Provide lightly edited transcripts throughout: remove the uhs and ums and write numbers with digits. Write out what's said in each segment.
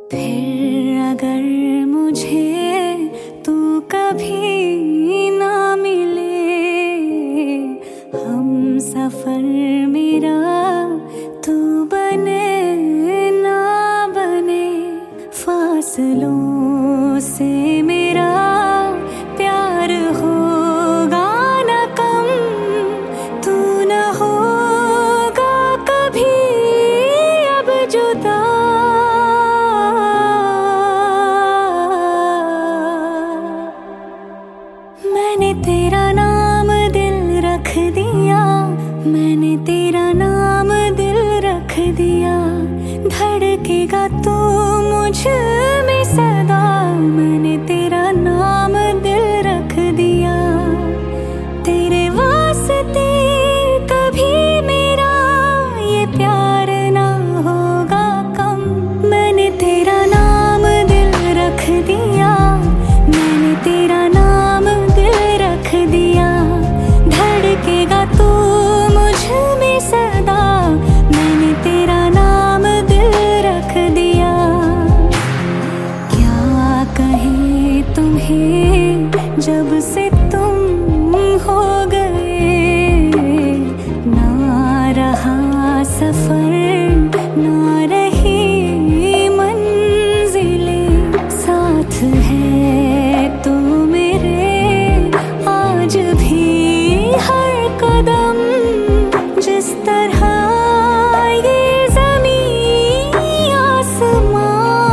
फिर अगर मुझे तू कभी ना मिले, हम सफर मेरा तू बने ना बने, फासलों से मेरा प्यार होगा न कम, तू न होगा कभी अब जुदा। मैंने तेरा नाम दिल रख दिया, मैंने तेरा नाम दिल रख दिया, धड़केगा तू मुझ में सदा। मैंने तेरा नाम दिल रख दिया, तेरे वास्ते कभी मेरा ये प्यार ना होगा कम। मैंने तेरा नाम दिल रख दिया, मैंने तेरा नाम दिल रख दिया, धड़केगा तू मुझ में सदा। मैंने तेरा नाम दिल रख दिया। क्या कहे तुम्हें जब से तुम हो गए, ना रहा सफर ना रही मंजिलें, साथ है तू मेरे आज भी हर कदम। जिस तरह ये ज़मीं आसमां,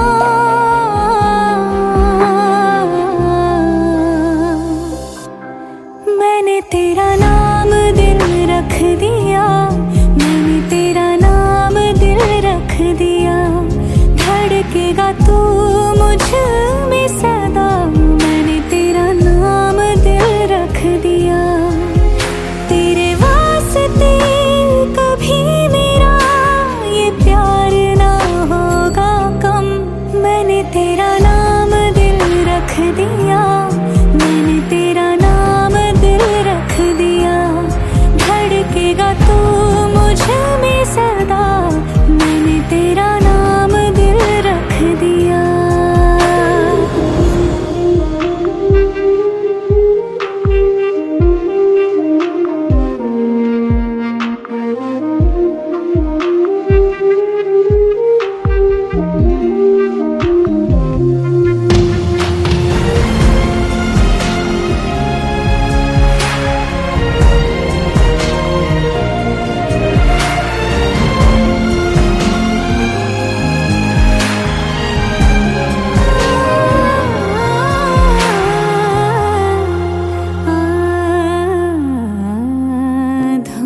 मैंने तेरा नाम दिल रख दिया, मैंने तेरा नाम दिल रख दिया, धड़केगा तू मुझ में सदा। मैंने तेरा नाम दिल रख दिया, तेरे वास्ते कभी मेरा ये प्यार ना होगा कम। मैंने तेरा नाम दिल रख दिया, मैंने तेरा नाम दिल रख दिया, धड़केगा तू मुझ में सदा। मैंने तेरा नाम दिल रख दिया।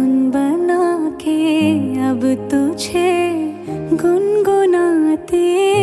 अब तुझे गुनगुनाते